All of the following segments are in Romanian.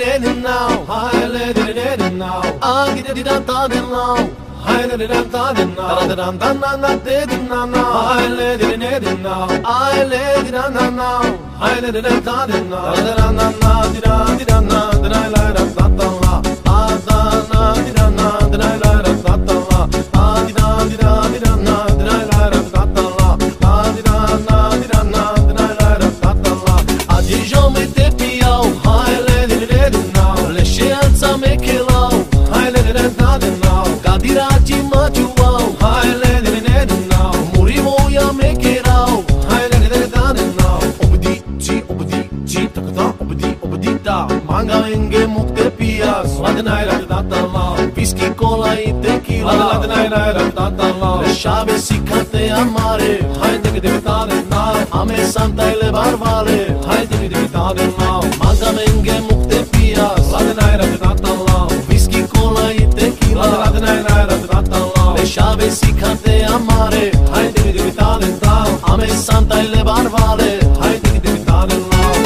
lady now, hi lady now. I get it down now. Hi lady now, da da now. Hi lady now, I lady now. Hi lady now, da da now. Da na la da da da la. Ah da na di da na da la da da da la. Ah di da na da la da da da la. Ah di da na da la da da la. Adi jo me te piau, hi lady now. Le scienza me che lau, hi lady now. Gadiraci maciuau, hi lady now. Murivo ya me che rau, hi lady now. Obdi, takata, obdi da. Manga enge mukte pia, swadnai da da la. Whisky, cola e tequila, swadnai da da la. Le chave si cante amare, hai de da na. Ame santa le barvale, hai de da na. Manga enge mukte pia, swadnai da da la. Whisky, cola e tequila, swadnai da da la. Le chave si cante amare, hai de da na. Ame santa le barvale, hai de da na.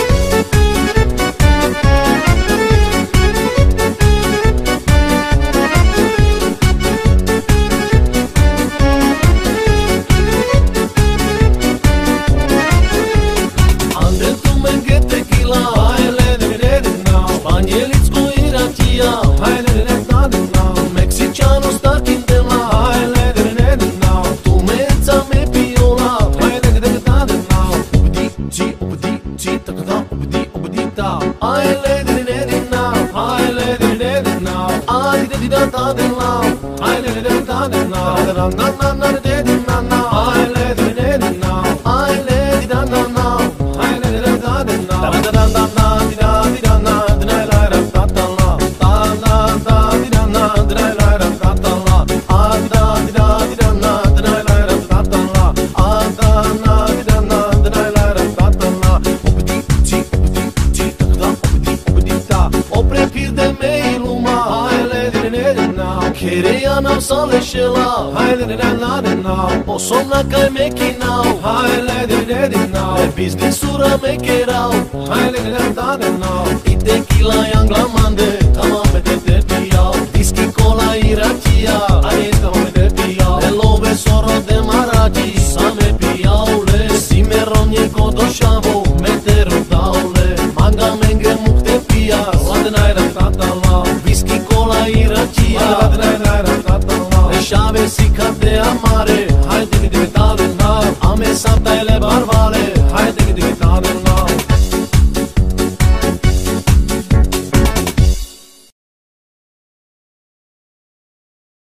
O somna kai meki now, hi lady now. E business ura make it out, hi lady now.